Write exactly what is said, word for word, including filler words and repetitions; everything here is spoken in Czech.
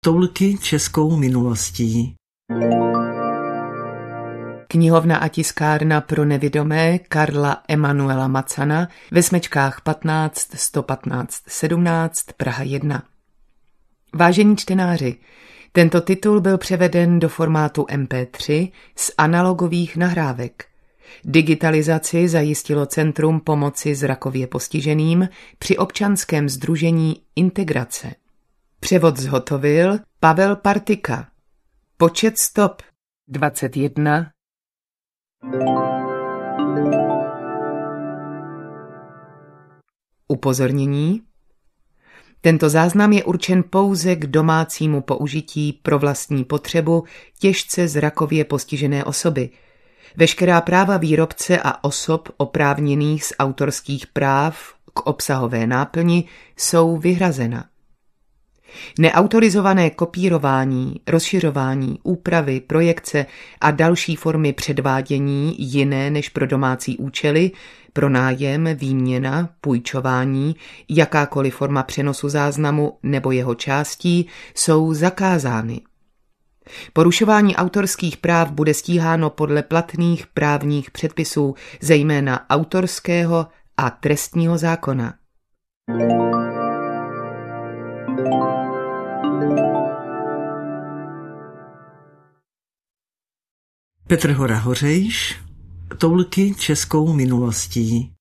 Toulky českou minulostí. Knihovna a tiskárna pro nevidomé Karla Emanuela Macana ve Smečkách patnáct sto patnáct sedmnáct Praha jedna. Vážení čtenáři, tento titul byl převeden do formátu em pé tři z analogových nahrávek. Digitalizaci zajistilo Centrum pomoci zrakově postiženým při občanském sdružení Integrace. Převod zhotovil Pavel Partika. Počet stop dvacet jedna. Upozornění. Tento záznam je určen pouze k domácímu použití pro vlastní potřebu těžce zrakově postižené osoby. Veškerá práva výrobce a osob oprávněných z autorských práv k obsahové náplni jsou vyhrazena. Neautorizované kopírování, rozšiřování, úpravy, projekce a další formy předvádění jiné než pro domácí účely, pronájem, výměna, půjčování, jakákoliv forma přenosu záznamu nebo jeho částí jsou zakázány. Porušování autorských práv bude stíháno podle platných právních předpisů, zejména autorského a trestního zákona. Petr Hora Hořejš, Toulky českou minulostí.